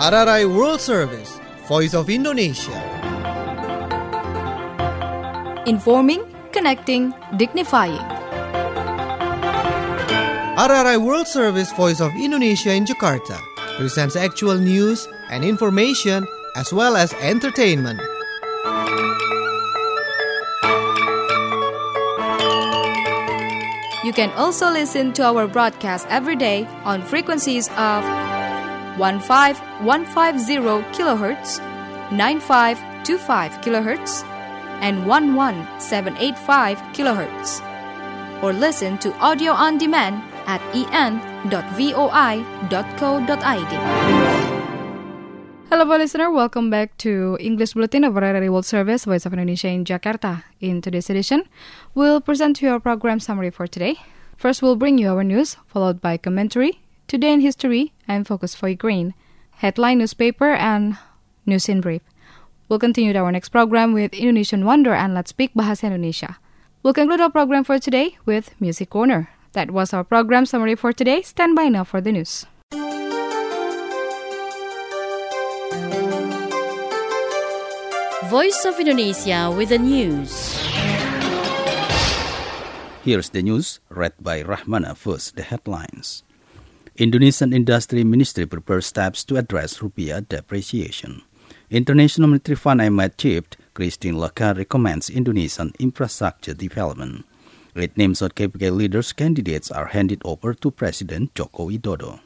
RRI World Service, Voice of Indonesia. Informing, connecting, dignifying. RRI World Service, Voice of Indonesia in Jakarta presents actual news and information as well as entertainment. You can also listen to our broadcast every day on frequencies of 15150 kHz, 9525 kHz, and 11785 kHz. Or listen to audio on demand at en.voi.co.id. Hello, listener. Welcome back to English Bulletin of RRI World Service, Voice of Indonesia in Jakarta. In today's edition, we'll present to you our program summary for today. First, we'll bring you our news, followed by commentary, Today in History, and Focus for Ukraine, headline newspaper, and news in brief. We'll continue our next program with Indonesian Wonder and Let's Speak Bahasa Indonesia. We'll conclude our program for today with Music Corner. That was our program summary for today. Stand by now for the news. Voice of Indonesia with the news. Here's the news, read by Rahmana. First, the headlines. Indonesian Industry Ministry prepares steps to address rupiah depreciation. International Monetary Fund IMF Chief Christine Lagarde recommends Indonesian infrastructure development. 8 names of KPK leaders candidates are handed over to President Joko Widodo.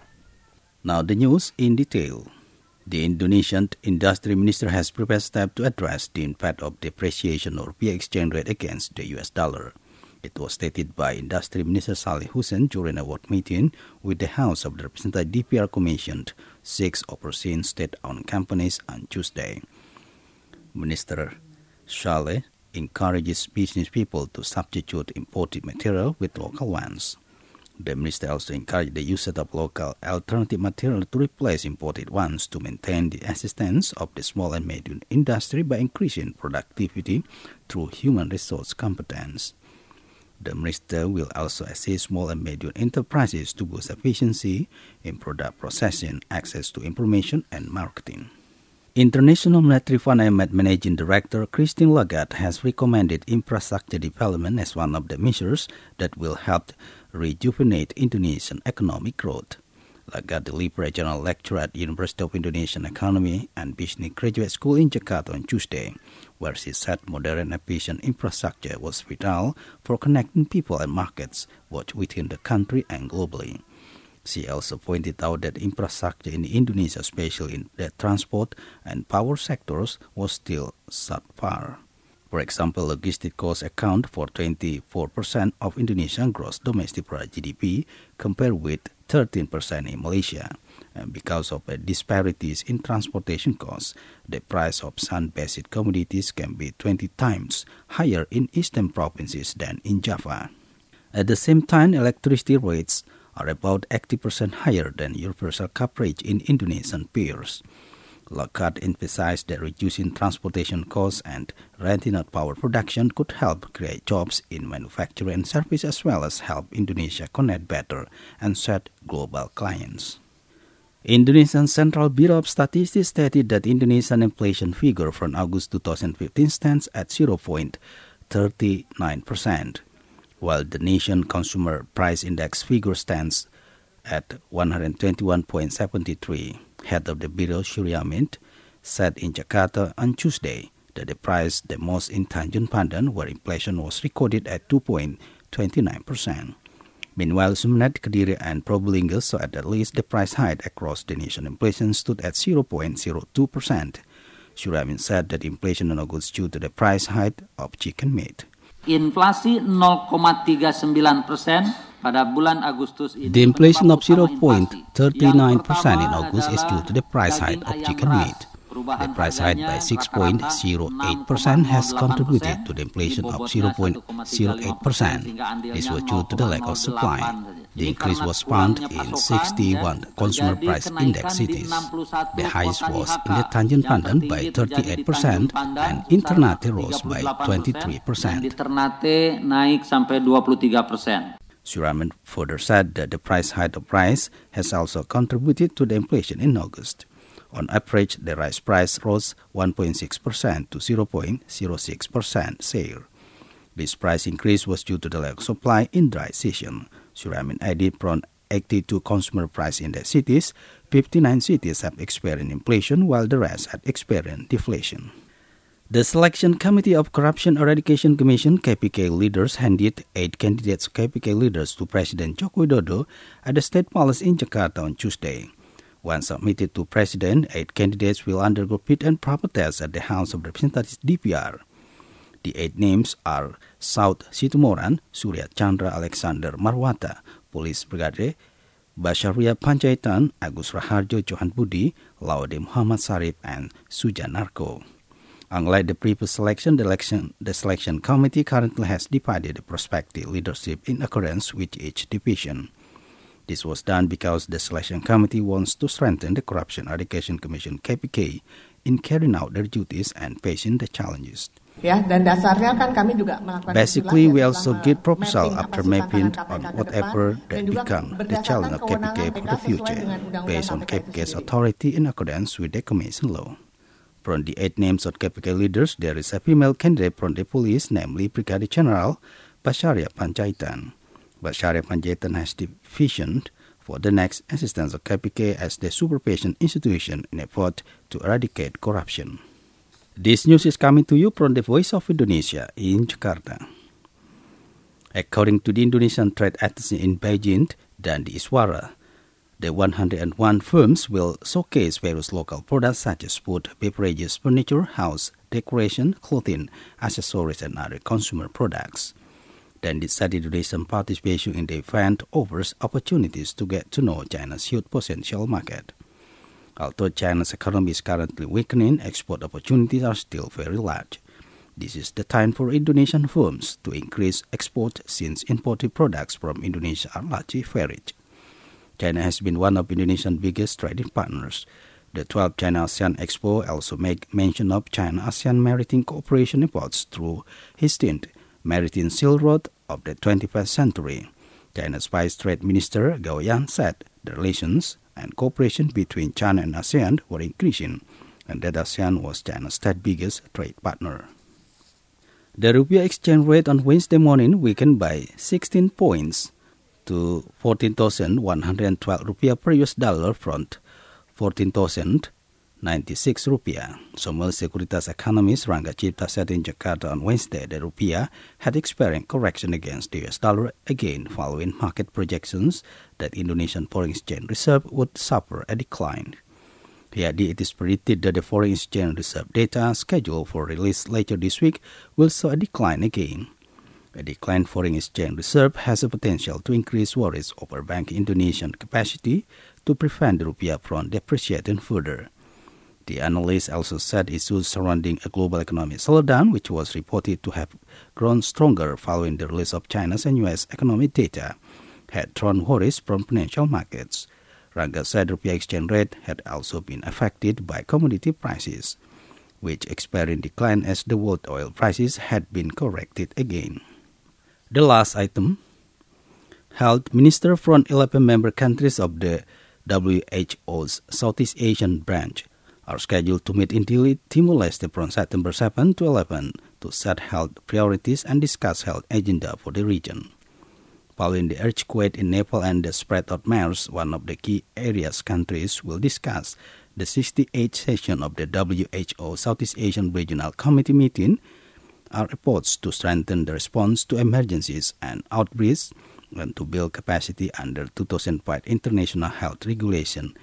Now the news in detail. The Indonesian Industry Minister has prepared steps to address the impact of depreciation of rupiah exchange rate against the US dollar. It was stated by Industry Minister Saleh Hussein during a work meeting with the House of Representatives DPR commissioned 6 overseas state-owned companies on Tuesday. Minister Saleh encourages business people to substitute imported material with local ones. The minister also encouraged the use of local alternative material to replace imported ones to maintain the existence of the small and medium industry by increasing productivity through human resource competence. The minister will also assist small and medium enterprises to boost efficiency in product processing, access to information, and marketing. International Monetary Fund IMF Managing Director Christine Lagarde has recommended infrastructure development as one of the measures that will help rejuvenate Indonesian economic growth. Lagarde delivered a general lecture at University of Indonesian Economy and Business Graduate School in Jakarta on Tuesday, where she said modern and efficient infrastructure was vital for connecting people and markets, both within the country and globally. She also pointed out that infrastructure in Indonesia, especially in the transport and power sectors, was still subpar. For example, logistics costs account for 24% of Indonesian gross domestic product GDP, compared with 13% in Malaysia. And because of the disparities in transportation costs, the price of sun-based commodities can be 20 times higher in eastern provinces than in Java. At the same time, electricity rates are about 80% higher than universal coverage in Indonesian peers. Lagarde emphasized that reducing transportation costs and renting out power production could help create jobs in manufacturing and service, as well as help Indonesia connect better and serve global clients. Indonesian Central Bureau of Statistics stated that Indonesian inflation figure from August 2015 stands at 0.39%, while the nation consumer price index figure stands at 121.73. Head of the Bureau, Surya Mint, said in Jakarta on Tuesday that the price the most in Tanjung Pandan, where inflation was recorded at 2.29%. Meanwhile, Sumeneb, Kediri, and Probolinggo saw at least the price hike across the nation. Inflation stood at 0.02%. Surya Mint said that inflation in August due to the price hike of chicken meat. Inflasi 0,39% pada bulan Agustus ini. The inflation of 0.39% in August is due to the price hike of chicken meat. The price hike by 6.08% has contributed to the inflation of 0.08%. This was due to the lack of supply. The increase was found in 61 consumer price index cities. The highest was in the Tanjung Pandan by 38% and in Ternate rose by 23%. Ternate naik sampai 23%. Surya Mint further said that the price hike of rice has also contributed to the inflation in August. On average, the rice price rose 1.6% to 0.06% share. This price increase was due to the lack of supply in dry season. Suramin added from 82 consumer price index cities, 59 cities have experienced inflation while the rest had experienced deflation. The Selection Committee of Corruption Eradication Commission KPK leaders handed 8 candidates KPK leaders to President Joko Widodo at the State Palace in Jakarta on Tuesday. Once submitted to President, 8 candidates will undergo fit and proper tests at the House of Representatives DPR. The 8 names are Saud Situmorang, Surya Chandra Alexander Marwata, Police Brigade, Basaria Panjaitan, Agus Raharjo Johan Budi, Laude Muhammad Sarip, and Sujanarko. Unlike the previous selection, the selection committee currently has divided the prospective leadership in accordance with each division. This was done because the selection committee wants to strengthen the Corruption Eradication Commission (KPK) in carrying out their duties and facing the challenges. Basically, we also give proposal after mapping on whatever that become the challenge of KPK for the future, based on KPK's authority in accordance with the Commission law. From the 8 names of KPK leaders, there is a female candidate from the police, namely Brigadier General Basaria Panjaitan. Basaria Panjaitan has divisioned for the next assistance of KPK as the supervision institution in effort to eradicate corruption. This news is coming to you from the Voice of Indonesia in Jakarta. According to the Indonesian Trade Agency in Beijing, Dandi Iswara, the 101 firms will showcase various local products such as food, beverages, furniture, house, decoration, clothing, accessories, and other consumer products. Dandi said Indonesian participation in the event offers opportunities to get to know China's huge potential market. Although China's economy is currently weakening, export opportunities are still very large. This is the time for Indonesian firms to increase export since imported products from Indonesia are largely varied. China has been one of Indonesia's biggest trading partners. The 12th China-ASEAN Expo also make mention of China-ASEAN maritime cooperation efforts through his 10th Maritime Silk Road of the 21st century. China's Vice Trade Minister Gao Yang said the relations and cooperation between China and ASEAN were increasing, and that ASEAN was China's third biggest trade partner. The rupiah exchange rate on Wednesday morning weakened by 16 points to 14,112 rupiah per US dollar from 14,096 rupiah. Somel Sekuritas economist Rangga Cipta said in Jakarta on Wednesday the rupiah had experienced correction against the US dollar again following market projections that Indonesian foreign exchange reserve would suffer a decline. He added it is predicted that the foreign exchange reserve data scheduled for release later this week will show a decline again. A declined foreign exchange reserve has the potential to increase worries over Bank Indonesian capacity to prevent the rupiah from depreciating further. The analyst also said issues surrounding a global economic slowdown, which was reported to have grown stronger following the release of China's and U.S. economic data, had drawn worries from financial markets. Rangga said rupiah exchange rate had also been affected by commodity prices, which experienced decline as the world oil prices had been corrected again. The last item, health minister from 11 member countries of the WHO's Southeast Asian branch are scheduled to meet in Dili, Timor-Leste from September 7 to 11 to set health priorities and discuss health agenda for the region. Following the earthquake in Nepal and the spread of MERS, one of the key areas countries will discuss the 68th session of the WHO Southeast Asian Regional Committee meeting are efforts to strengthen the response to emergencies and outbreaks and to build capacity under 2005 International Health Regulation,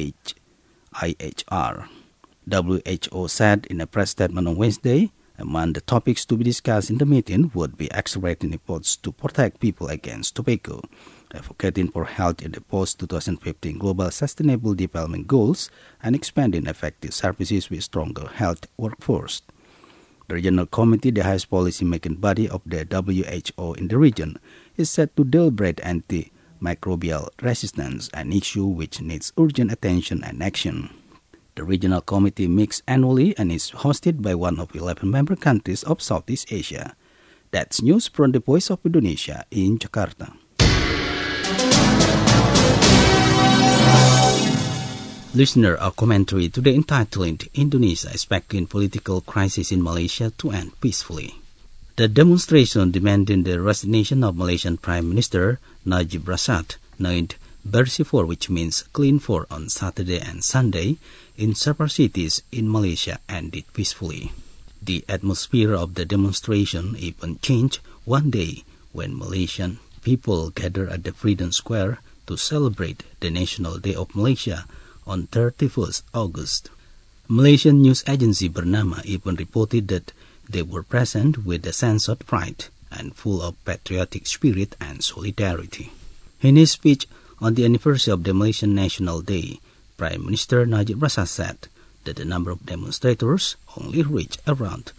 IHR. WHO said in a press statement on Wednesday, among the topics to be discussed in the meeting would be accelerating efforts to protect people against tobacco, advocating for health in the post-2015 Global Sustainable Development Goals, and expanding effective services with stronger health workforce. The Regional Committee, the highest policy-making body of the WHO in the region, is set to deliberate antimicrobial resistance, an issue which needs urgent attention and action. The Regional Committee meets annually and is hosted by one of 11 member countries of Southeast Asia. That's news from the Voice of Indonesia in Jakarta. Listener, our commentary today entitled Indonesia Expecting Political Crisis in Malaysia to End Peacefully. The demonstration demanding the resignation of Malaysian Prime Minister Najib Razak, named Bersih 4, which means clean 4, on Saturday and Sunday in several cities in Malaysia ended peacefully. The atmosphere of the demonstration even changed one day when Malaysian people gathered at the Freedom Square to celebrate the National Day of Malaysia on 31st August. Malaysian news agency Bernama even reported that they were present with a sense of pride and full of patriotic spirit and solidarity. In his speech on the anniversary of the Malaysian National Day, Prime Minister Najib Razak said that the number of demonstrators only reached around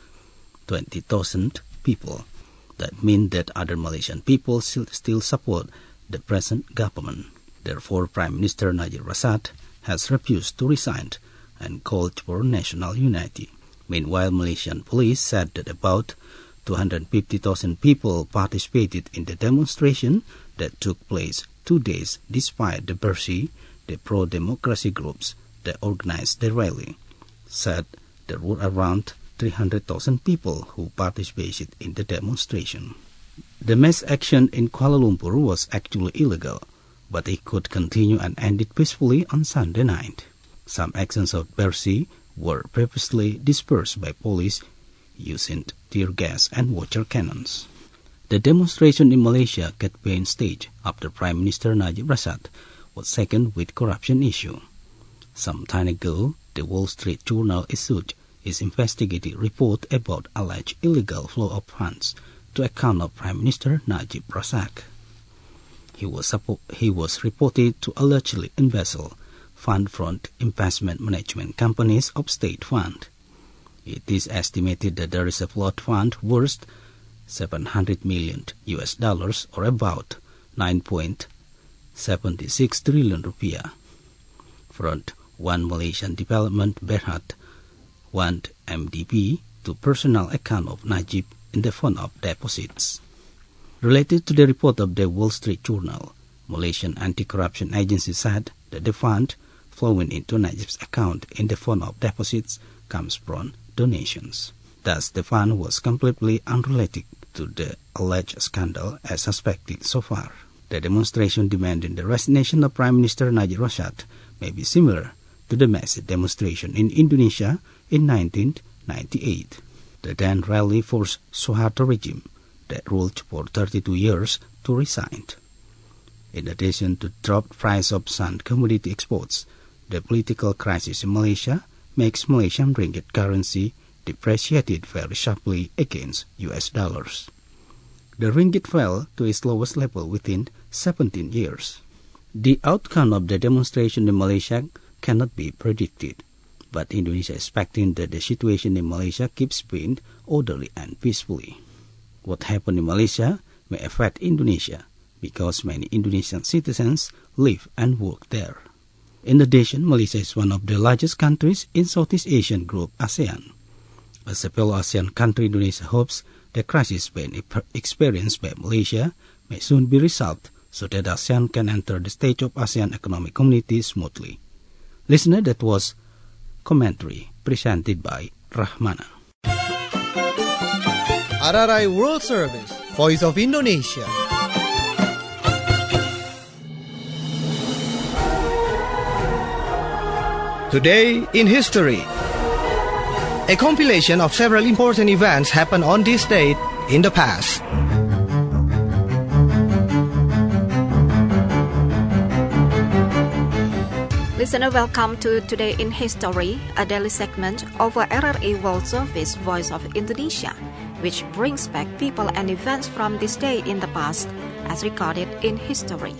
20,000 people. That means that other Malaysian people still support the present government. Therefore, Prime Minister Najib Razak has refused to resign and called for national unity. Meanwhile, Malaysian police said that about 250,000 people participated in the demonstration that took place 2 days despite the Bersih, the pro-democracy groups that organized the rally, said there were around 300,000 people who participated in the demonstration. The mass action in Kuala Lumpur was actually illegal, but it could continue and ended peacefully on Sunday night. Some actions of Bersih were purposely dispersed by police using tear gas and water cannons. The demonstration in Malaysia campaign stage after Prime Minister Najib Razak was second with corruption issue. Some time ago, the Wall Street Journal issued its investigative report about alleged illegal flow of funds to account of Prime Minister Najib Razak. He was reported to allegedly embezzle fund from investment management companies of state fund. It is estimated that there is a flood fund worth $700 million or about 9.76 trillion rupiah. From one Malaysian development Berhad want MDB to personal account of Najib in the fund of deposits. Related to the report of the Wall Street Journal, Malaysian Anti-Corruption Agency said that the fund flowing into Najib's account in the fund of deposits comes from donations. Thus, the fund was completely unrelated to the alleged scandal as suspected so far. The demonstration demanding the resignation of Prime Minister Najib Razak may be similar to the massive demonstration in Indonesia in 1998. The then rally forced Suharto regime that ruled for 32 years to resign. In addition to dropped price of some commodity exports, the political crisis in Malaysia makes Malaysian ringgit currency depreciated very sharply against US dollars. The ringgit fell to its lowest level within 17 years. The outcome of the demonstration in Malaysia cannot be predicted, but Indonesia is expecting that the situation in Malaysia keeps being orderly and peacefully. What happened in Malaysia may affect Indonesia because many Indonesian citizens live and work there. In addition, Malaysia is one of the largest countries in Southeast Asian group ASEAN. As a fellow ASEAN country, Indonesia hopes the crisis being experienced by Malaysia may soon be resolved so that ASEAN can enter the stage of ASEAN Economic Community smoothly. Listener, that was commentary presented by Rahmana. RRI World Service, Voice of Indonesia. Today in History. A compilation of several important events happened on this date in the past. Listener, welcome to Today in History, a daily segment of RRI World Service Voice of Indonesia, which brings back people and events from this day in the past as recorded in history.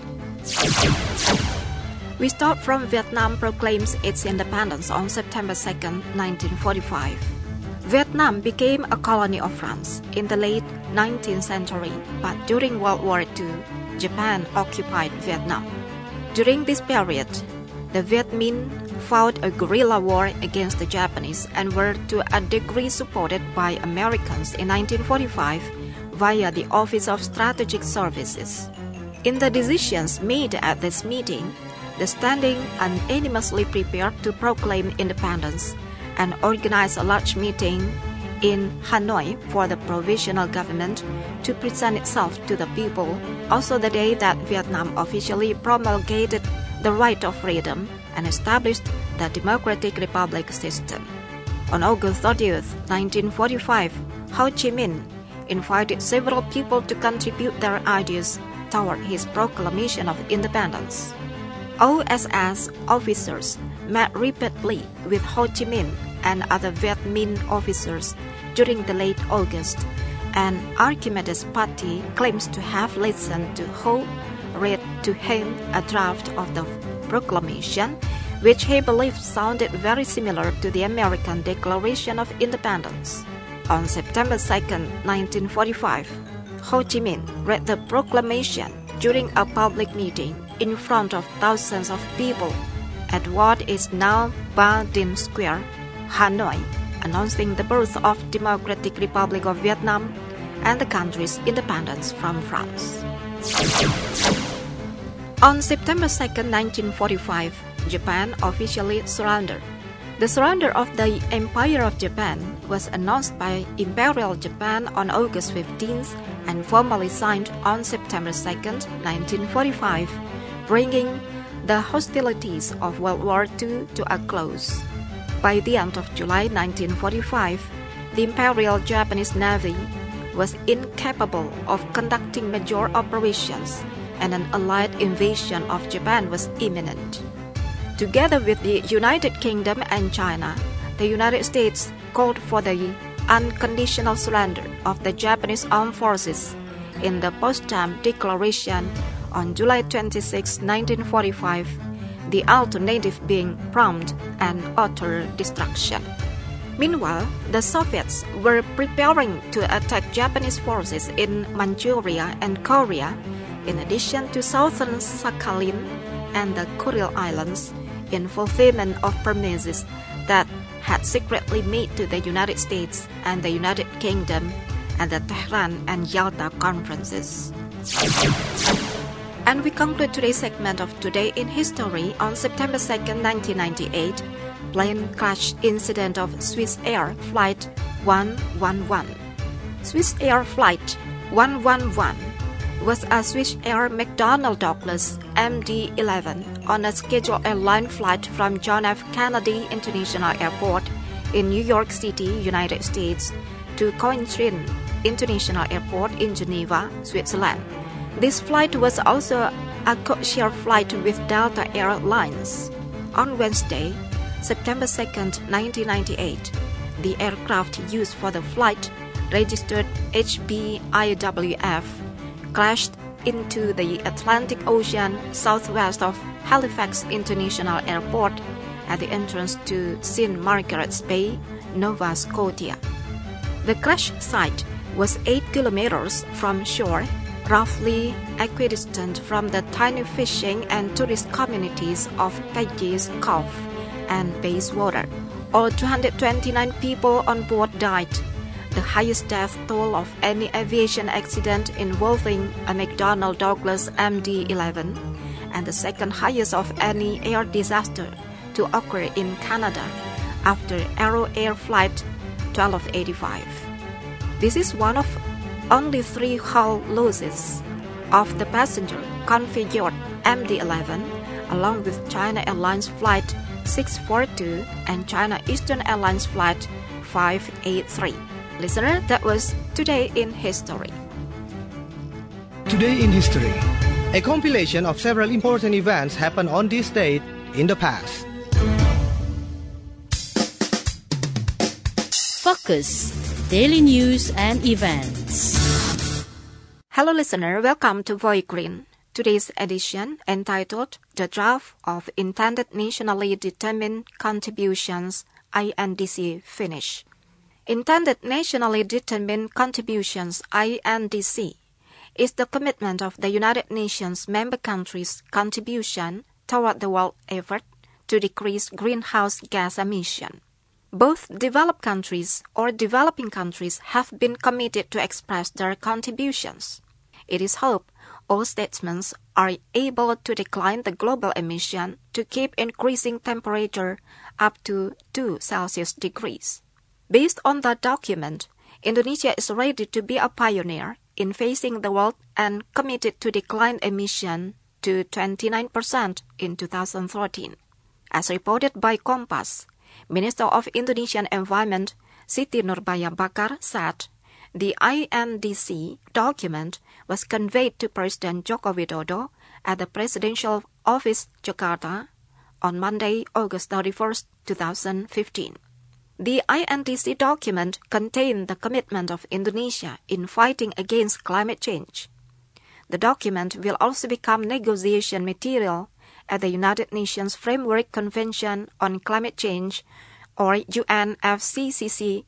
We start from Vietnam proclaims its independence on September 2, 1945. Vietnam became a colony of France in the late 19th century, but during World War II, Japan occupied Vietnam. During this period, the Viet Minh fought a guerrilla war against the Japanese and were to a degree supported by Americans in 1945 via the Office of Strategic Services. In the decisions made at this meeting, the Standing unanimously prepared to proclaim independence and organized a large meeting in Hanoi for the provisional government to present itself to the people, also the day that Vietnam officially promulgated the right of freedom and established the Democratic Republic system. On August 30th, 1945, Ho Chi Minh invited several people to contribute their ideas toward his proclamation of independence. OSS officers met repeatedly with Ho Chi Minh and other Viet Minh officers during the late August, and Archimedes Party claims to have listened to Ho read to him a draft of the proclamation, which he believed sounded very similar to the American Declaration of Independence. On September 2, 1945, Ho Chi Minh read the proclamation during a public meeting in front of thousands of people at what is now Ba Dinh Square, Hanoi, announcing the birth of Democratic Republic of Vietnam and the country's independence from France. On September 2, 1945, Japan officially surrendered. The surrender of the Empire of Japan was announced by Imperial Japan on August 15th and formally signed on September 2nd, 1945, bringing the hostilities of World War II to a close. By the end of July 1945, the Imperial Japanese Navy was incapable of conducting major operations, and an Allied invasion of Japan was imminent. Together with the United Kingdom and China, the United States called for the unconditional surrender of the Japanese armed forces in the Potsdam Declaration on July 26, 1945, the alternative being prompt and utter destruction. Meanwhile, the Soviets were preparing to attack Japanese forces in Manchuria and Korea, in addition to southern Sakhalin and the Kuril Islands, in fulfillment of promises that had secretly made to the United States and the United Kingdom at the Tehran and Yalta conferences. And we conclude today's segment of Today in History on September 2, 1998, plane crash incident of Swiss Air Flight 111. Swiss Air Flight 111 was a Swiss Air McDonnell Douglas MD-11 on a scheduled airline flight from John F. Kennedy International Airport in New York City, United States, to Cointrin International Airport in Geneva, Switzerland. This flight was also a codeshare flight with Delta Air Lines. On Wednesday, September 2, 1998, the aircraft used for the flight, registered HBIWF, crashed into the Atlantic Ocean southwest of Halifax International Airport at the entrance to St. Margaret's Bay, Nova Scotia. The crash site was 8 kilometers from shore, roughly equidistant from the tiny fishing and tourist communities of Peggy's Cove and Bayswater. All 229 people on board died, the highest death toll of any aviation accident involving a McDonnell Douglas MD-11, and the second highest of any air disaster to occur in Canada after Aero Air Flight 1285. This is one of only 3 hull losses of the passenger configured MD-11, along with China Airlines Flight 642 and China Eastern Airlines Flight 583. Listener, that was Today in History. Today in History, a compilation of several important events happened on this date in the past. Focus Daily News and Events. Hello listener, welcome to Voice Green. Today's edition entitled The Draft of Intended Nationally Determined Contributions INDC Finish. Intended Nationally Determined Contributions INDC is the commitment of the United Nations member countries' contribution toward the world effort to decrease greenhouse gas emission. Both developed countries or developing countries have been committed to express their contributions. It is hoped all statements are able to decline the global emission to keep increasing temperature up to 2 Celsius degrees. Based on the document, Indonesia is ready to be a pioneer in facing the world and committed to decline emission to 29% in 2013. As reported by Kompas, Minister of Indonesian Environment Siti Nurbaya Bakar said the INDC document was conveyed to President Joko Widodo at the Presidential Office, Jakarta, on Monday, August 31, 2015. The INDC document contained the commitment of Indonesia in fighting against climate change. The document will also become negotiation material at the United Nations Framework Convention on Climate Change, or UNFCCC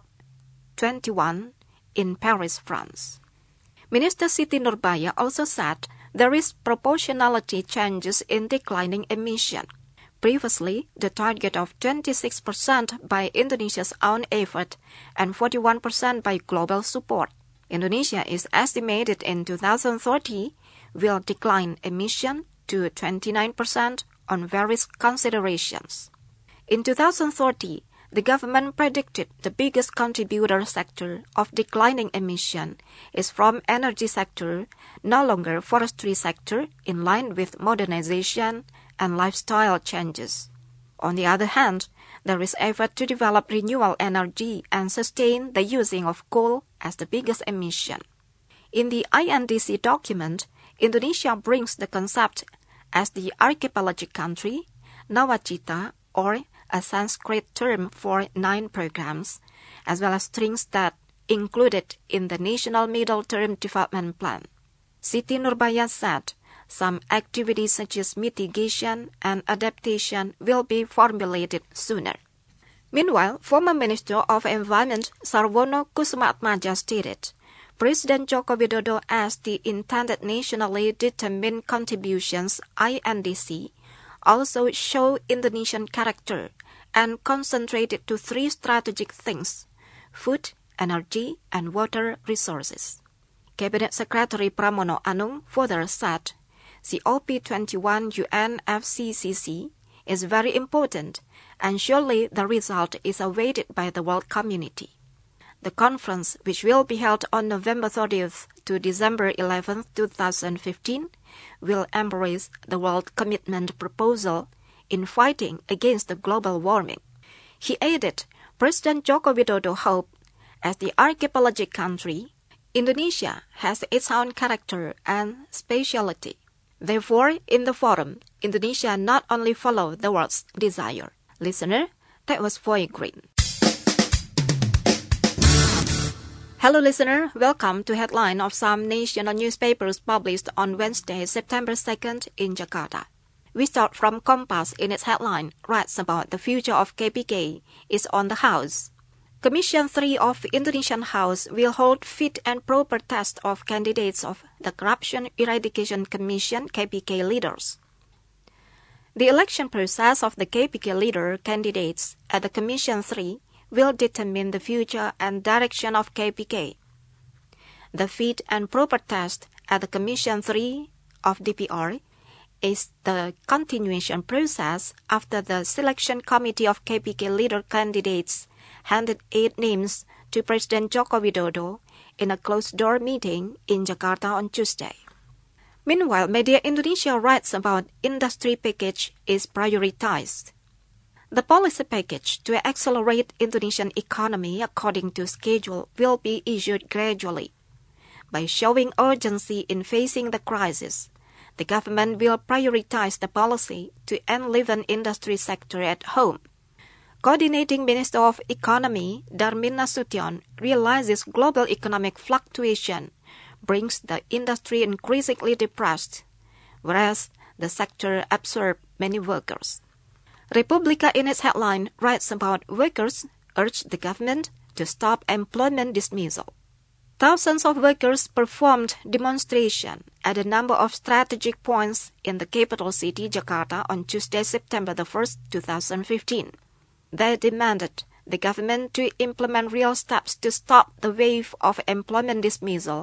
COP21, in Paris, France. Minister Siti Nurbaya also said there is proportionality changes in declining emission. Previously, the target of 26% by Indonesia's own effort and 41% by global support. Indonesia is estimated in 2030 will decline emission to 29% on various considerations. In 2030, the government predicted the biggest contributor sector of declining emission is from energy sector, no longer forestry sector, in line with modernization and lifestyle changes. On the other hand, there is effort to develop renewable energy and sustain the using of coal as the biggest emission. In the INDC document, Indonesia brings the concept as the archipelagic country, Nawacita, or a Sanskrit term for 9 programs, as well as strings that included in the National Middle-Term Development Plan. Siti Nurbaya said some activities such as mitigation and adaptation will be formulated sooner. Meanwhile, former Minister of Environment Sarwono Kusumaatmadja stated, President Joko Widodo asked the intended nationally determined contributions INDC also show Indonesian character and concentrated to 3 strategic things: food, energy, and water resources. Cabinet Secretary Pramono Anung further said, COP21 UNFCCC is very important and surely the result is awaited by the world community. The conference, which will be held on November 30th to December 11th, 2015, will embrace the world commitment proposal in fighting against the global warming. He added, President Joko Widodo hoped, as the archipelagic country, Indonesia has its own character and speciality. Therefore, in the forum, Indonesia not only follow the world's desire. Listener, that was Foy Green. Hello listener, welcome to headline of some national newspapers published on Wednesday, September 2nd in Jakarta. We start from Kompas in its headline, writes about the future of KPK is on the house. Commission 3 of Indonesian House will hold fit and proper test of candidates of the Corruption Eradication Commission KPK leaders. The election process of the KPK leader candidates at the Commission 3 will determine the future and direction of KPK. The fit and proper test at the Commission 3 of DPR is the continuation process after the selection committee of KPK leader candidates handed 8 names to President Joko Widodo in a closed-door meeting in Jakarta on Tuesday. Meanwhile, Media Indonesia writes about industry package is prioritized. The policy package to accelerate Indonesian economy according to schedule will be issued gradually. By showing urgency in facing the crisis, the government will prioritize the policy to enliven industry sector at home. Coordinating Minister of Economy Darmin Nasution realizes global economic fluctuation brings the industry increasingly depressed, whereas the sector absorbs many workers. Republica in its headline writes about workers urge the government to stop employment dismissal. Thousands of workers performed demonstration at a number of strategic points in the capital city, Jakarta, on Tuesday, September 1st, 2015. They demanded the government to implement real steps to stop the wave of employment dismissal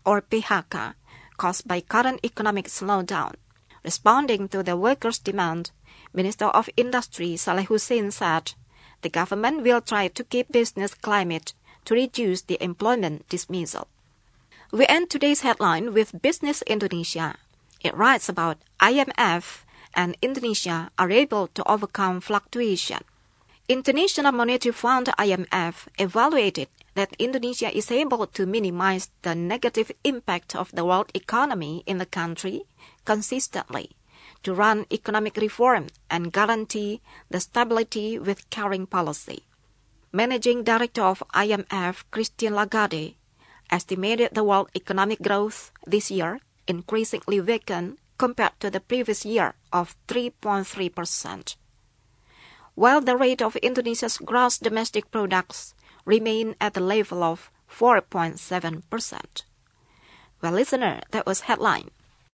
or PHK, caused by current economic slowdown. Responding to the workers' demand, Minister of Industry Saleh Hussein said the government will try to keep business climate to reduce the employment dismissal. We end today's headline with Business Indonesia. It writes about IMF and Indonesia are able to overcome fluctuation. International Monetary Fund IMF evaluated that Indonesia is able to minimize the negative impact of the world economy in the country consistently, to run economic reform and guarantee the stability with carrying policy. Managing Director of IMF, Christine Lagarde, estimated the world economic growth this year increasingly weakened compared to the previous year of 3.3%. While the rate of Indonesia's gross domestic products remain at the level of 4.7%. Well, listener, that was headline.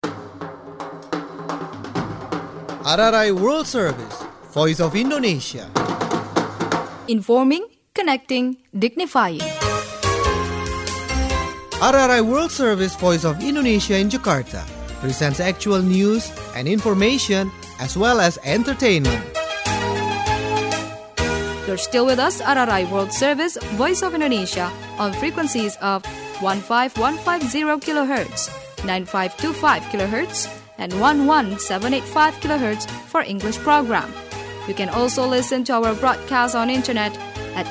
RRI World Service, Voice of Indonesia. Informing, connecting, dignifying. RRI World Service, Voice of Indonesia in Jakarta presents actual news and information as well as entertainment. You're still with us, RRI World Service, Voice of Indonesia, on frequencies of 15150 kHz, 9525 kHz, and 11785 kHz for English program. You can also listen to our broadcast on internet at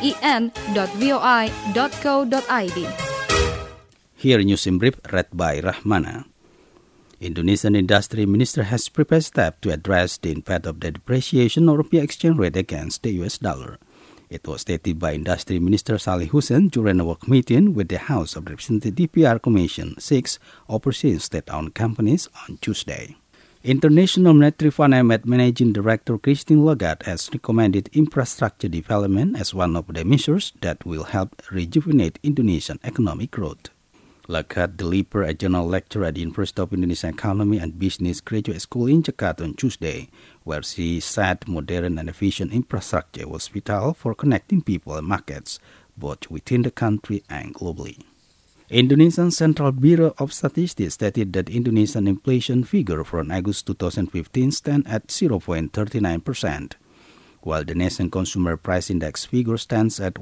en.voi.co.id. Here news in brief read by Rahmana. Indonesian Industry Minister has prepared steps to address the impact of the depreciation of rupiah exchange rate against the US dollar. It was stated by Industry Minister Saleh Hussein during a work meeting with the House of Representatives DPR Commission 6 overseas state-owned companies on Tuesday. International Monetary Fund IMF Managing Director Christine Lagarde has recommended infrastructure development as one of the measures that will help rejuvenate Indonesian economic growth. Lagarde delivered a general lecture at the University of Indonesian Economy and Business Graduate School in Jakarta on Tuesday, where she said modern and efficient infrastructure was vital for connecting people and markets, both within the country and globally. Indonesian Central Bureau of Statistics stated that Indonesian inflation figure for August 2015 stands at 0.39%, while the National Consumer Price Index figure stands at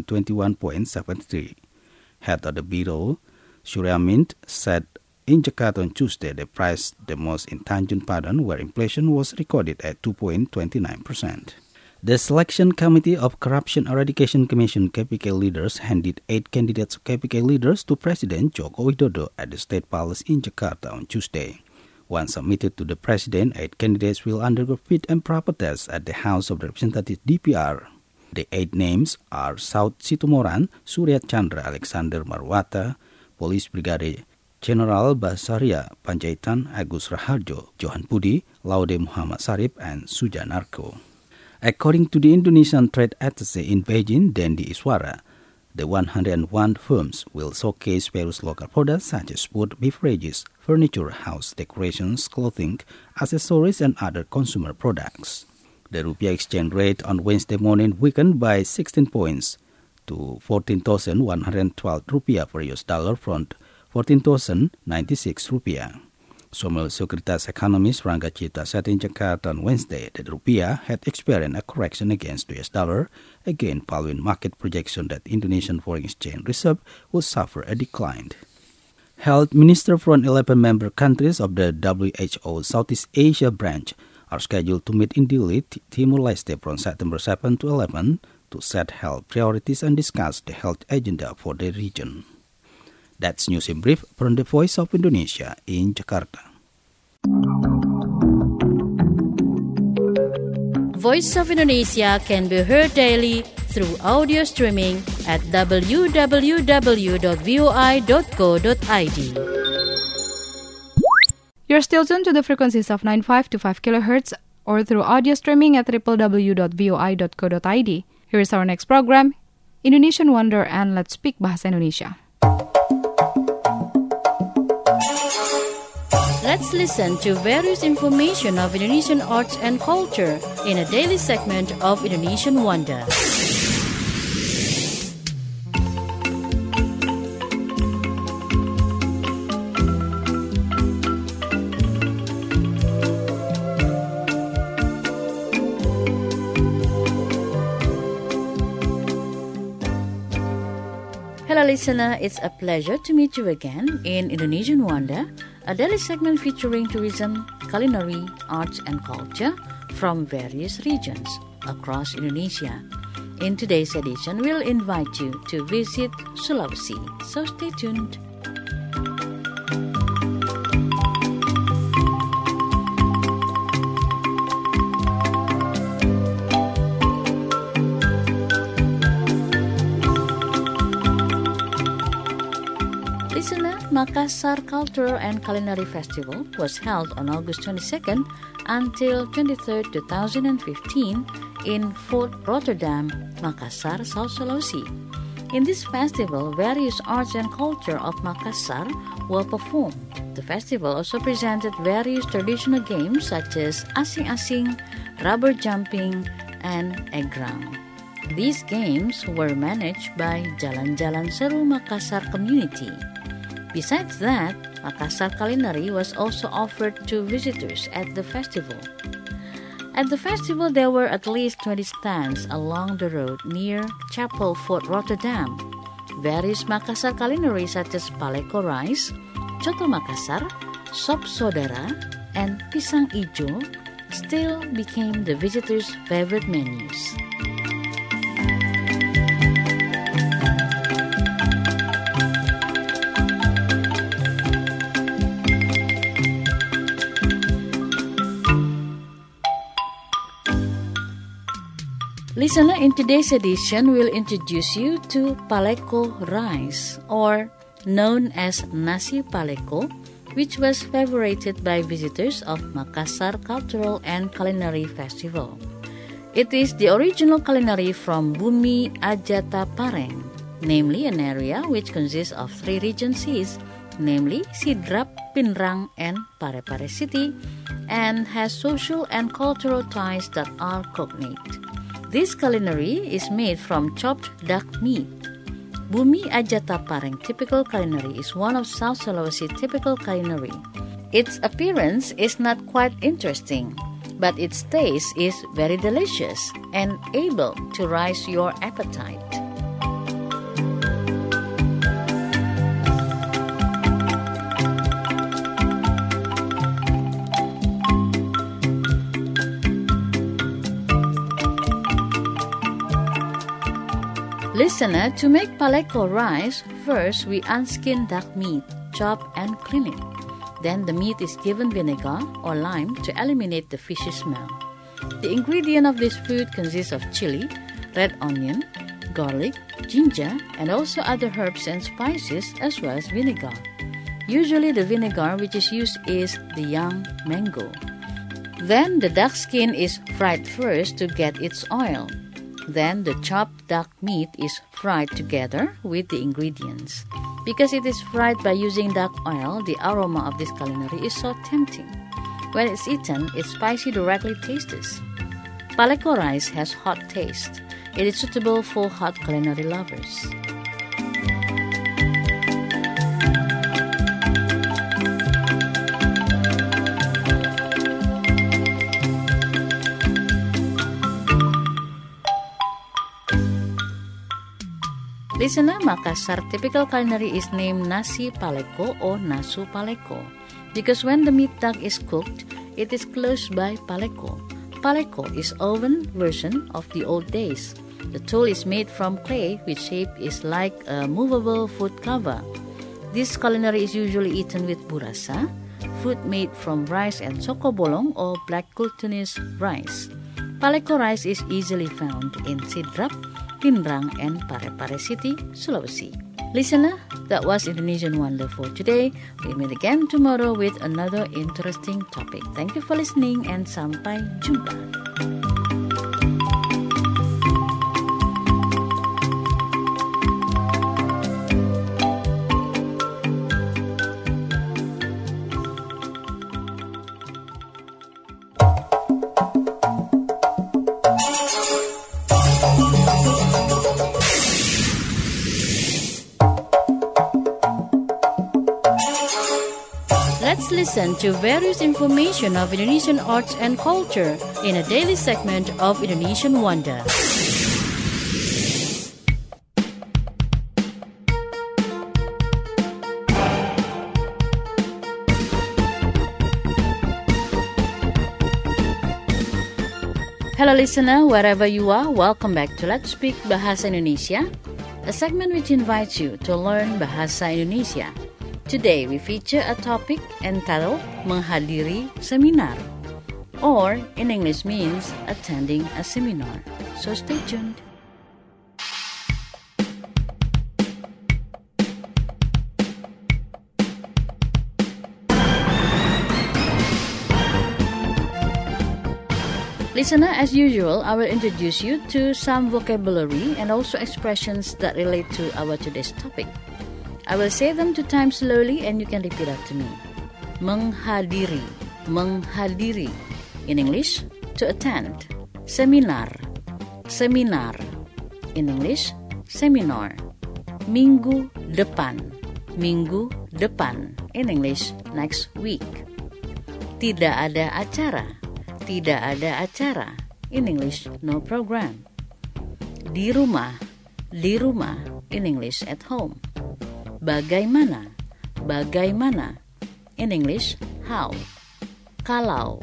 121.73. Head of the Bureau, Surya Mint, said in Jakarta on Tuesday the price the most in Tanjung Padang, where inflation was recorded at 2.29%. The Selection Committee of Corruption Eradication Commission KPK leaders handed 8 candidates KPK leaders to President Joko Widodo at the State Palace in Jakarta on Tuesday. Once submitted to the President, 8 candidates will undergo fit and proper tests at the House of Representatives DPR. The 8 names are Saud Situmorang, Surya Chandra Alexander Marwata, Police Brigadier General Basaria Panjaitan, Agus Raharjo, Johan Budi, Laude Muhammad Sarip, and Sujanarko. According to the Indonesian Trade Attaché in Beijing, Dendi Iswara, the 101 firms will showcase various local products such as food, beverages, furniture, house decorations, clothing, accessories, and other consumer products. The rupiah exchange rate on Wednesday morning weakened by 16 points to 14,112 rupiah per US dollar from 14,096 rupiah. Somel Sekuritas economist Rangga Cita said in Jakarta on Wednesday that rupiah had experienced a correction against the US dollar, again following market projection that Indonesian foreign exchange reserve would suffer a decline. Health ministers from 11 member countries of the WHO Southeast Asia branch are scheduled to meet in Dili, Timor-Leste from September 7 to 11 to set health priorities and discuss the health agenda for the region. That's news in brief from the Voice of Indonesia in Jakarta. Voice of Indonesia can be heard daily through audio streaming at www.voi.co.id. You're still tuned to the frequencies of 9525 kHz or through audio streaming at www.voi.co.id. Here is our next program, Indonesian Wonder and Let's Speak Bahasa Indonesia. Let's listen to various information of Indonesian arts and culture in a daily segment of Indonesian Wonder. Well, listener, it's a pleasure to meet you again in Indonesian Wonder, a daily segment featuring tourism, culinary, arts and culture from various regions across Indonesia. In today's edition, we'll invite you to visit Sulawesi, so stay tuned. Makassar Cultural and Culinary Festival was held on August 22nd until 23rd, 2015 in Fort Rotterdam, Makassar, South Sulawesi. In this festival, various arts and culture of Makassar were performed. The festival also presented various traditional games such as asing-asing, rubber jumping, and egrang. These games were managed by Jalan Jalan Seru Makassar community. Besides that, Makassar culinary was also offered to visitors at the festival. At the festival, there were at least 20 stands along the road near Chapel Fort Rotterdam. Various Makassar culinary such as paleko rice, coto Makassar, sop saudara, and pisang ijo still became the visitors' favorite menus. Listener, in today's edition, we'll introduce you to paleko rice, or known as nasi paleko, which was favorited by visitors of Makassar Cultural and Culinary Festival. It is the original culinary from Bumi Ajata Pareng, namely an area which consists of 3 regencies, namely Sidrap, Pinrang, and Parepare City, and has social and cultural ties that are cognate. This culinary is made from chopped duck meat. Bumi Ajata Pareng typical culinary is one of South Sulawesi typical culinary. Its appearance is not quite interesting, but its taste is very delicious and able to raise your appetite. Listener, to make paleko rice, first we unskin duck meat, chop and clean it. Then the meat is given vinegar or lime to eliminate the fishy smell. The ingredient of this food consists of chili, red onion, garlic, ginger, and also other herbs and spices as well as vinegar. Usually the vinegar which is used is the young mango. Then the duck skin is fried first to get its oil. Then the chopped duck meat is fried together with the ingredients. Because it is fried by using duck oil, the aroma of this culinary is so tempting. When it's eaten, it's spicy directly tastes. Paleko rice has hot taste. It is suitable for hot culinary lovers. Listener, Makassar typical culinary is named nasi paleko or nasu paleko because when the meat duck is cooked, it is closed by paleko. Paleko is oven version of the old days. The tool is made from clay, which shape is like a movable food cover. This culinary is usually eaten with burasa, food made from rice and sokobolong or black glutinous rice. Paleko rice is easily found in Sidrap, Pinrang, and Parepare City, Sulawesi. Listener, that was Indonesian Wonder for today. We'll meet again tomorrow with another interesting topic. Thank you for listening and sampai jumpa. Let's listen to various information of Indonesian arts and culture in a daily segment of Indonesian Wonder. Hello listener, wherever you are, welcome back to Let's Speak Bahasa Indonesia, a segment which invites you to learn Bahasa Indonesia. Today we feature a topic entitled menghadiri seminar, or in English means attending a seminar. So stay tuned. Listener, as usual, I will introduce you to some vocabulary and also expressions that relate to our today's topic. I will say them 2 times slowly and you can repeat after me. Menghadiri, menghadiri. In English, to attend. Seminar, seminar. In English, seminar. Minggu depan, minggu depan. In English, next week. Tidak ada acara. Tidak ada acara. In English, no program. Di rumah. In English, at home. Bagaimana. Bagaimana. In English, how. Kalau.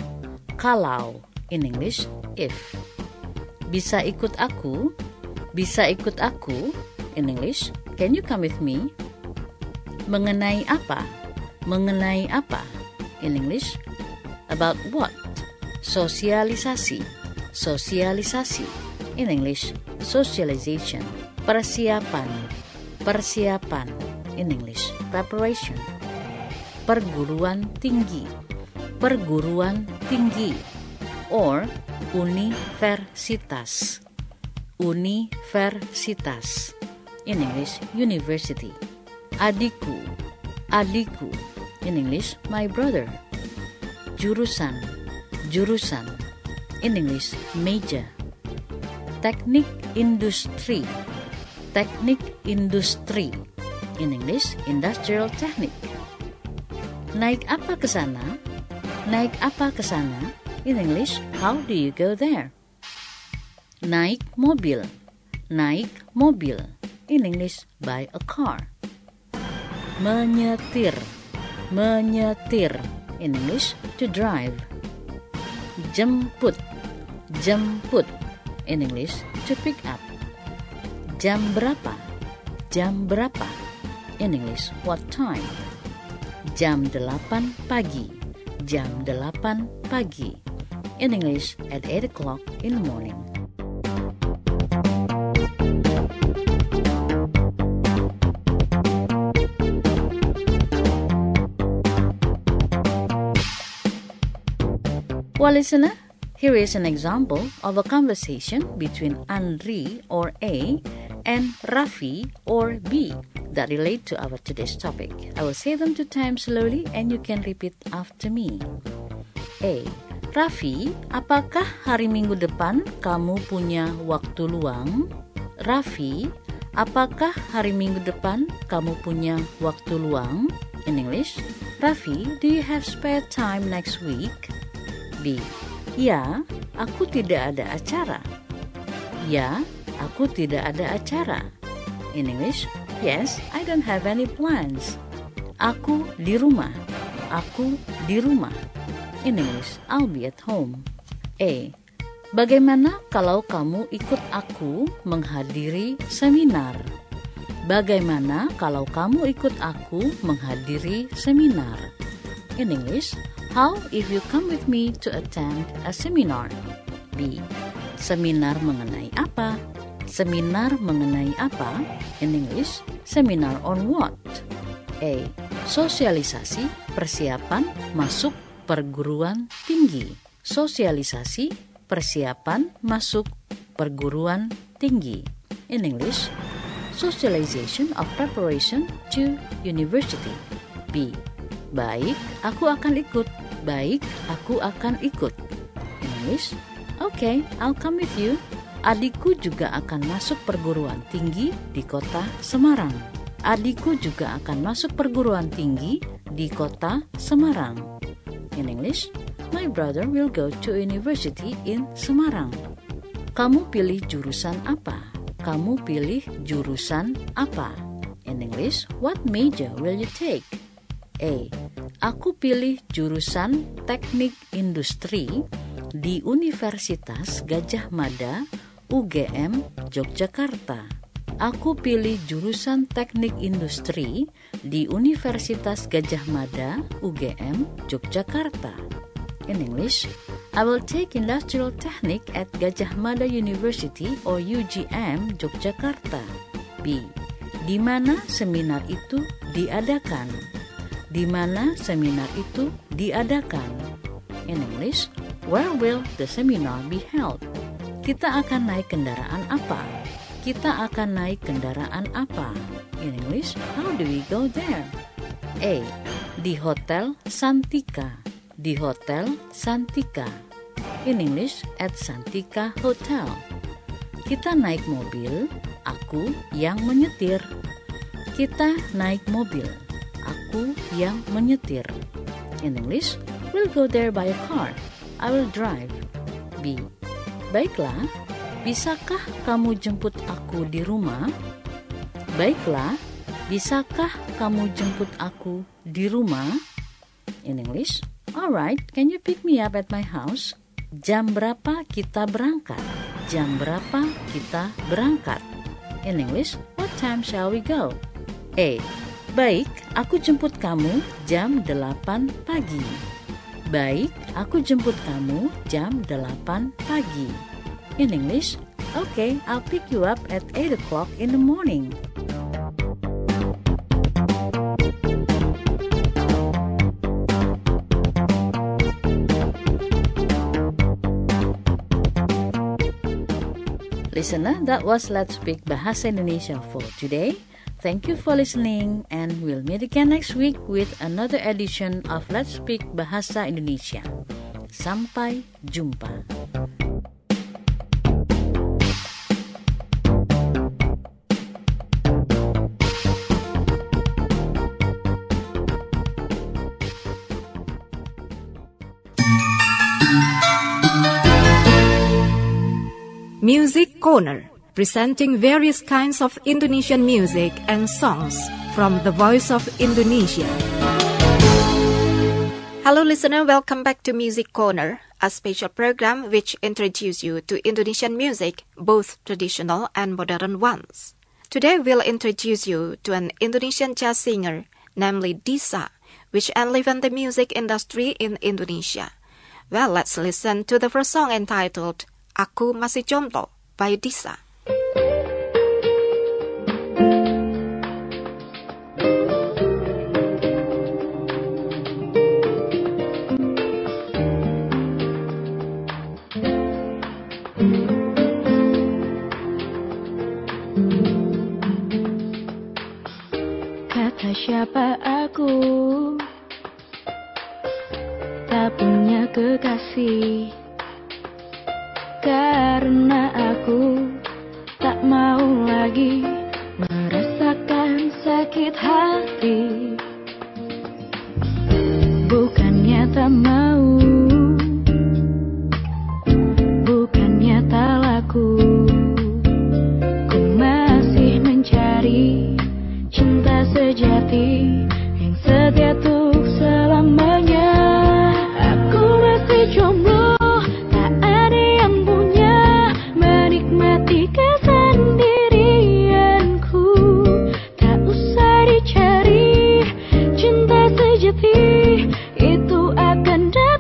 In English, if. Bisa ikut aku. Bisa ikut aku. In English, can you come with me? Mengenai apa. Mengenai apa. In English, about what. Sosialisasi. Sosialisasi. In English, socialization. Persiapan. Persiapan. In English, preparation. Perguruan tinggi. Perguruan tinggi. Or universitas. Universitas. In English, university. Adikku. Adikku. In English, my brother. Jurusan. Jurusan. In English, major. Teknik industri. Teknik industri. In English, industrial technique. Naik apa ke sana? Naik apa ke sana? In English, how do you go there? Naik mobil. Naik mobil. In English, buy a car. Menyetir. Menyetir. In English, to drive. Jemput. Jemput. In English, to pick up. Jam berapa? Jam berapa? In English, what time? Jam 8 pagi. Jam 8 pagi. In English, at 8 o'clock in the morning. Well, listener, here is an example of a conversation between Andri or A and Raffi or B that relate to our today's topic. I will say them 2 times slowly and you can repeat after me. A. Raffi, apakah hari Minggu depan kamu punya waktu luang? Raffi, apakah hari Minggu depan kamu punya waktu luang? In English, Raffi, do you have spare time next week? B. Ya, aku tidak ada acara. Ya, aku tidak ada acara. In English, yes, I don't have any plans. Aku di rumah. Aku di rumah. In English, I'll be at home. A. Bagaimana kalau kamu ikut aku menghadiri seminar? Bagaimana kalau kamu ikut aku menghadiri seminar? In English, how if you come with me to attend a seminar? B. Seminar mengenai apa? Seminar mengenai apa? In English, seminar on what? A. Sosialisasi persiapan masuk perguruan tinggi. Sosialisasi persiapan masuk perguruan tinggi. In English, socialization of preparation to university. B. Baik, aku akan ikut. Baik, aku akan ikut. In English, okay, I'll come with you. Adikku juga akan masuk perguruan tinggi di kota Semarang. Adikku juga akan masuk perguruan tinggi di kota Semarang. In English, my brother will go to university in Semarang. Kamu pilih jurusan apa? Kamu pilih jurusan apa? In English, what major will you take? A. Aku pilih jurusan teknik industri di Universitas Gadjah Mada, UGM, Yogyakarta. Aku pilih jurusan Teknik Industri di Universitas Gadjah Mada, UGM, Yogyakarta. In English, I will take Industrial Technique at Gadjah Mada University or UGM, Yogyakarta. B. Di mana seminar itu diadakan? Di mana seminar itu diadakan? In English, where will the seminar be held? Kita akan naik kendaraan apa? Kita akan naik kendaraan apa? In English, how do we go there? A. Di Hotel Santika. Di Hotel Santika. In English, at Santika Hotel. Kita naik mobil, aku yang menyetir. Kita naik mobil, aku yang menyetir. In English, we'll go there by a car. I will drive. B. Baiklah, bisakah kamu jemput aku di rumah? Baiklah, bisakah kamu jemput aku di rumah? In English, alright, can you pick me up at my house? Jam berapa kita berangkat? Jam berapa kita berangkat? In English, what time shall we go? A. Baik, aku jemput kamu jam 8 pagi. Baik, aku jemput kamu jam 8 pagi. In English, okay, I'll pick you up at 8 o'clock in the morning. Listener, that was Let's Speak Bahasa Indonesia for today. Thank you for listening, and we'll meet again next week with another edition of Let's Speak Bahasa Indonesia. Sampai jumpa. Music Corner, presenting various kinds of Indonesian music and songs from the Voice of Indonesia. Hello listener, welcome back to Music Corner, a special program which introduces you to Indonesian music, both traditional and modern ones. Today we'll introduce you to an Indonesian jazz singer, namely Disa, which enlivened the music industry in Indonesia. Well, let's listen to the first song entitled Aku Masih Jomblo by Disa. Kata siapa aku tak punya kekasih, karena aku tak mau lagi merasakan sakit hati. Bukannya tak mau, bukannya tak laku, ku masih mencari cinta sejati yang setia untuk selamanya. Aku masih jomblo, tak ada yang punya, menikmati kesendirianku. Tak usah dicari cinta sejati, itu akan datang.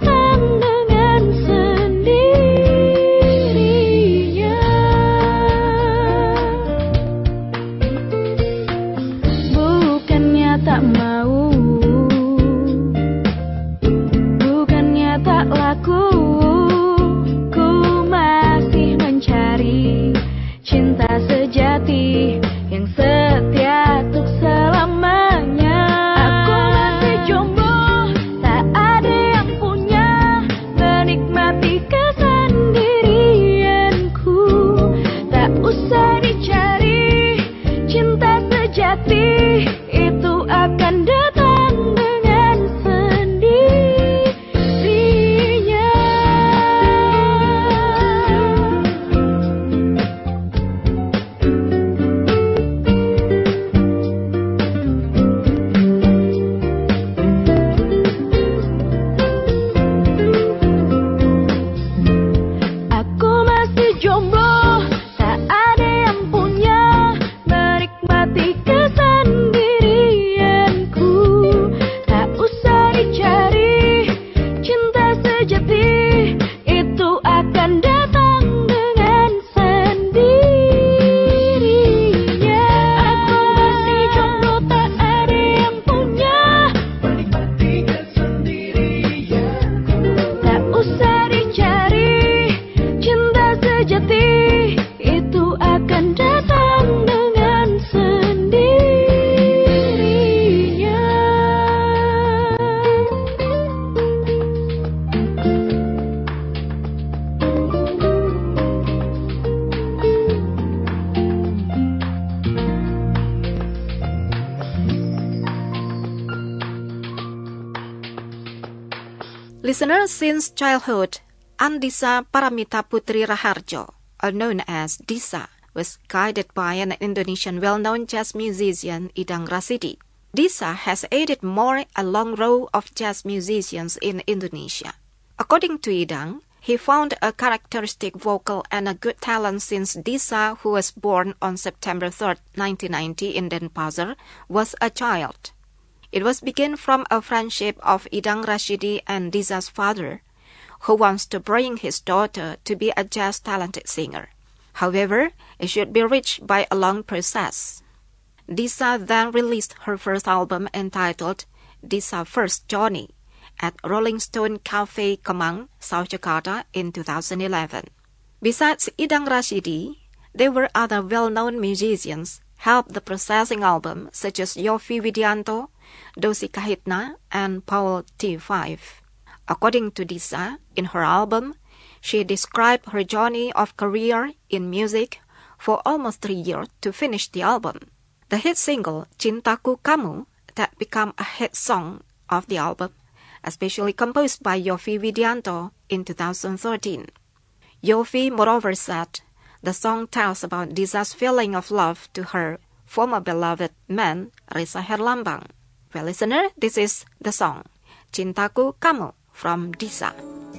Listeners, since childhood, Andisa Paramita Putri Raharjo, known as Disa, was guided by an Indonesian well-known jazz musician, Idang Rasidi. Disa has aided more a long row of jazz musicians in Indonesia. According to Idang, he found a characteristic vocal and a good talent since Disa, who was born on September 3, 1990 in Denpasar, was a child. It was begun from a friendship of Idang Rasidi and Disa's father, who wants to bring his daughter to be a jazz-talented singer. However, it should be reached by a long process. Disa then released her first album entitled Disa First Journey at Rolling Stone Cafe Kemang, South Jakarta in 2011. Besides Idang Rasidi, there were other well-known musicians helped the processing album such as Yovie Widianto, Dosi Kahitna, and Paul T5. According to Disa, in her album, she described her journey of career in music for almost 3 years to finish the album. The hit single, Cintaku Kamu, that became a hit song of the album, especially composed by Yovie Widianto in 2013. Yovie moreover said, the song tells about Disa's feeling of love to her former beloved man, Reza Herlambang. Well, listener, this is the song, Cintaku Kamu, from Disa.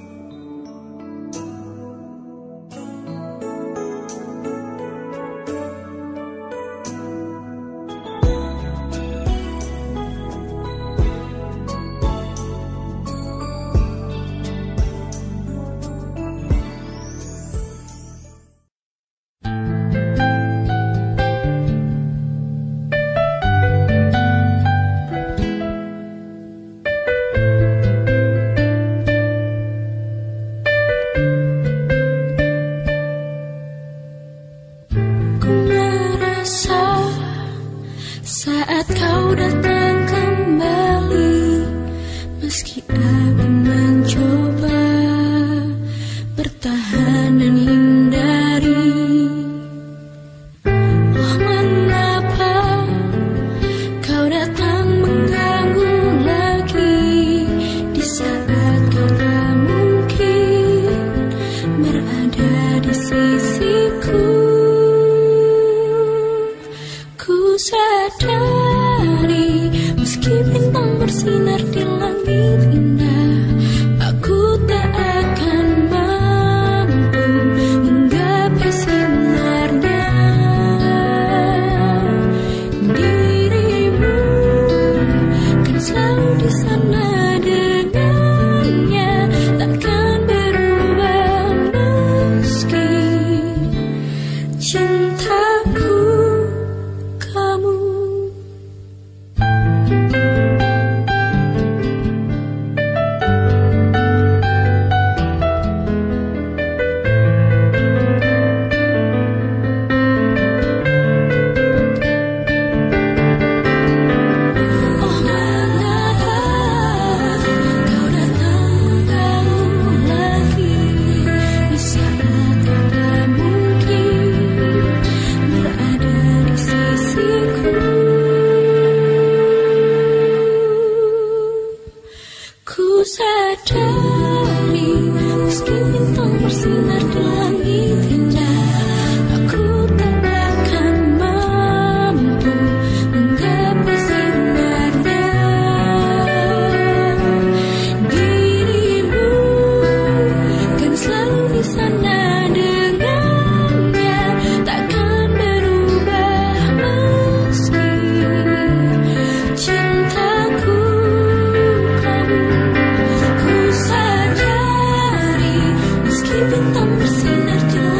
Saat kau datang kembali, meski aku mencoba bertahan dan hindari. Oh, mengapa kau datang mengganggu lagi di saat kau tak mungkin berada di sisiku. Ku sadari meski bintang bersinar di langit indah, aku tak akan mampu menggapai sinarnya. Dirimu kan selalu di sana dengannya, takkan berubah meski cintaku kamu. Sadari meski bintang bersinar di langit indah, aku tak akan mampu menggapai sinarnya. Dirimu kan selalu di sana dengannya, takkan berubah meski cintaku kamu. Bintang bersinar di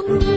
kamu.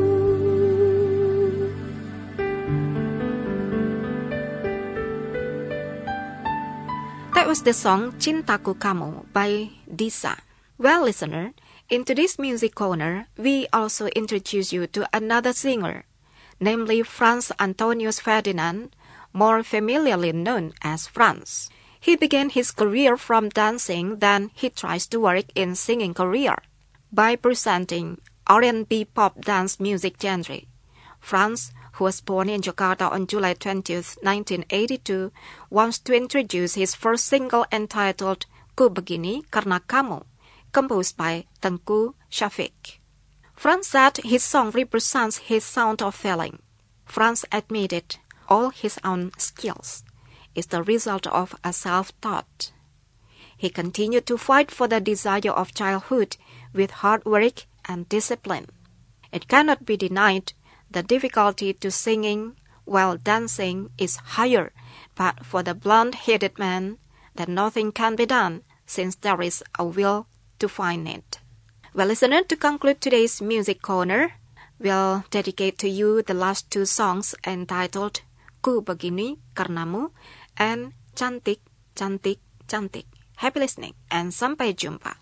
That was the song Cintaku Kamu by Disa. Well, listener, in today's music corner, we also introduce you to another singer, namely Franz Antonius Ferdinand, more familiarly known as Franz. He began his career from dancing, then he tries to work in singing career by presenting R&B pop dance music genre. Franz, who was born in Jakarta on July 20th, 1982, wants to introduce his first single entitled Ku Begini Karena Kamu, composed by Tengku Syafiq. Franz said his song represents his sound of feeling. Franz admitted all his own skills is the result of a self-taught. He continued to fight for the desire of childhood with hard work and discipline. It cannot be denied the difficulty to singing while dancing is higher, but for the blonde-headed man, that nothing can be done since there is a will to find it. Well, listener, to conclude today's music corner, we'll dedicate to you the last two songs entitled Ku Begini Karenamu and Cantik, Cantik, Cantik. Happy listening and sampai jumpa.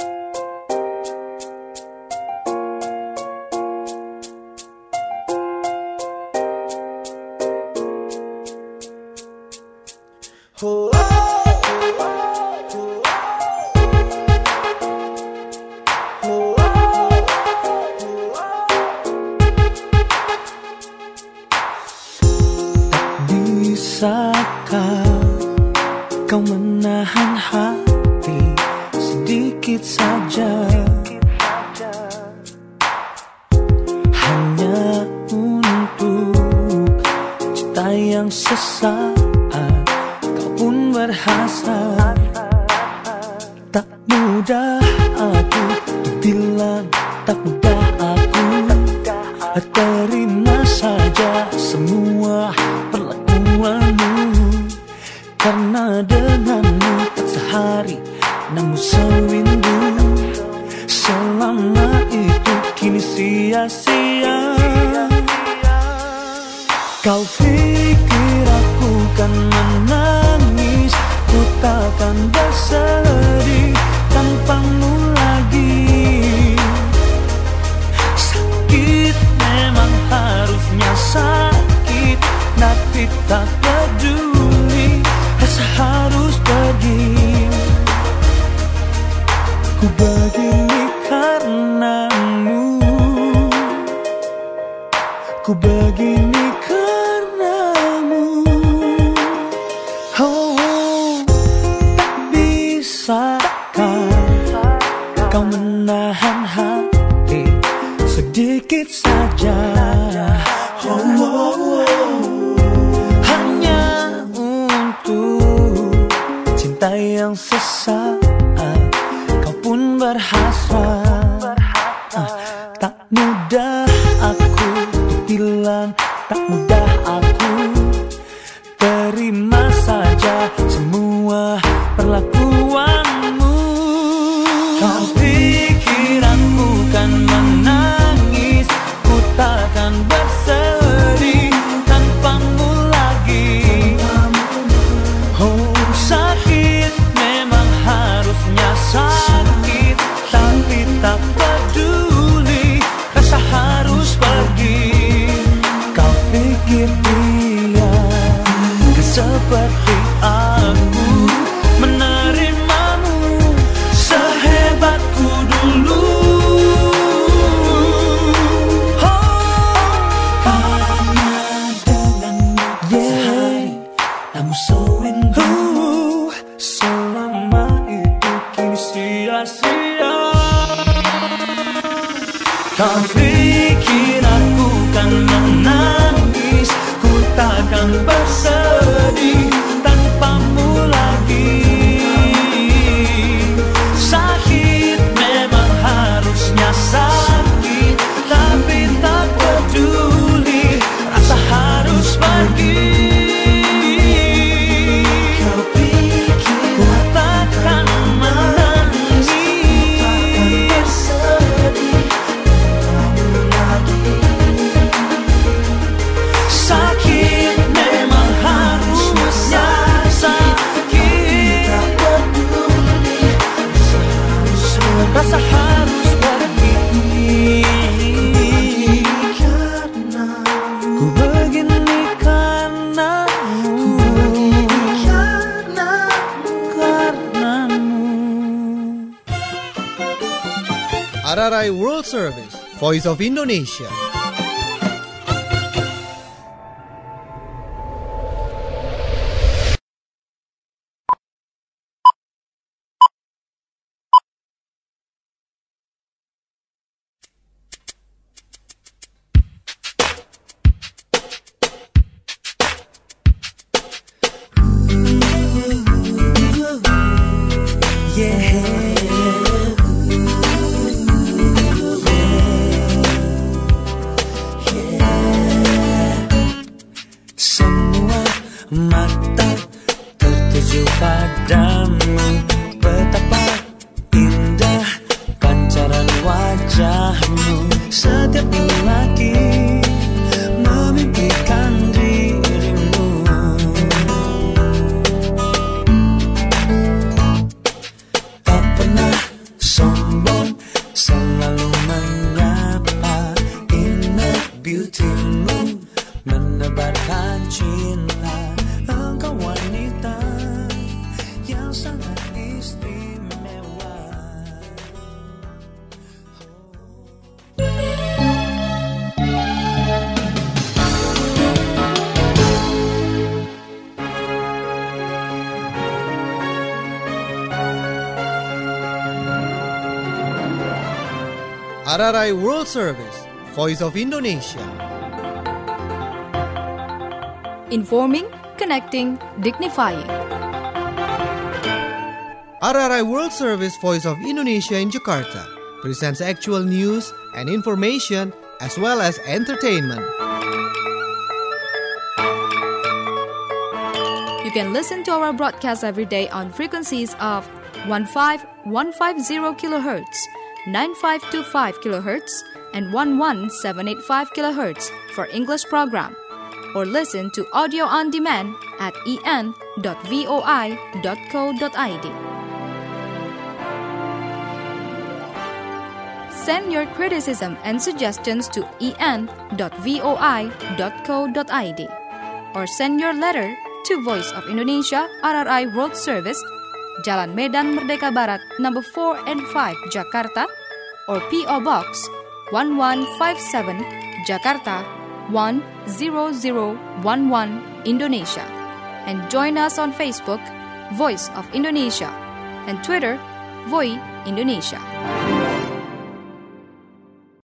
Bisakah kau menahan hati sedikit saja, hanya untuk cinta yang sesaat kau pun berhasrat. Tak mudah aku bilang, tak mudah aku terima saja semua perlakuanmu, karena denganmu tak sehari namun sewindu. Selama itu kini sia-sia. Kau pikir aku kan menangis, ku takkan bersedih tanpamu lagi. Sakit memang harusnya sakit, tapi tak peduli, rasa harus pergi. Ku begini karenamu, ku begini karenamu. Oh, tak bisakah kau menahan hati sedikit saja? Oh, oh, oh. Hanya untuk cinta yang sesaat kau pun berhasrat. Tak mudah aku bilang, tak mudah aku terima saja semua perlakuanmu. Kau pikir aku kan menangis, ku takkan bersedih tanpamu lagi. Oh, sakit memang harusnya sakit, tapi tak peduli, rasa harus pergi. Kau pikir dia kan seperti aku, menerimamu sehebatku dulu. Selama itu kini sia-sia. Kau pikir aku kan menangis, ku takkan bersedih tanpamu lagi. Sakit memang harusnya sakit, tapi tak peduli, rasa harus pergi. RRI World Service, Voice of Indonesia. Mata tertuju padamu, betapa indah pancaran wajahmu. Setiap lelaki memimpikan dirimu. Tak pernah sombong, selalu menyapa. Inner beauty-mu menebarkan cinta. Engkau wanita yang sangat istimewa. RRI World Service, Voice of Indonesia. Informing, connecting, dignifying. RRI World Service, Voice of Indonesia in Jakarta presents actual news and information as well as entertainment. You can listen to our broadcast every day on frequencies of 15150 kHz, 9525 kHz, and 11785 kHz for English program. Or listen to audio on demand at en.voi.co.id. Send your criticism and suggestions to en.voi.co.id or send your letter to Voice of Indonesia RRI World Service, Jalan Medan Merdeka Barat, number 4 and 5, Jakarta, or P.O. Box 1157, Jakarta 10011, Indonesia. And join us on Facebook, Voice of Indonesia, and Twitter, Voi Indonesia.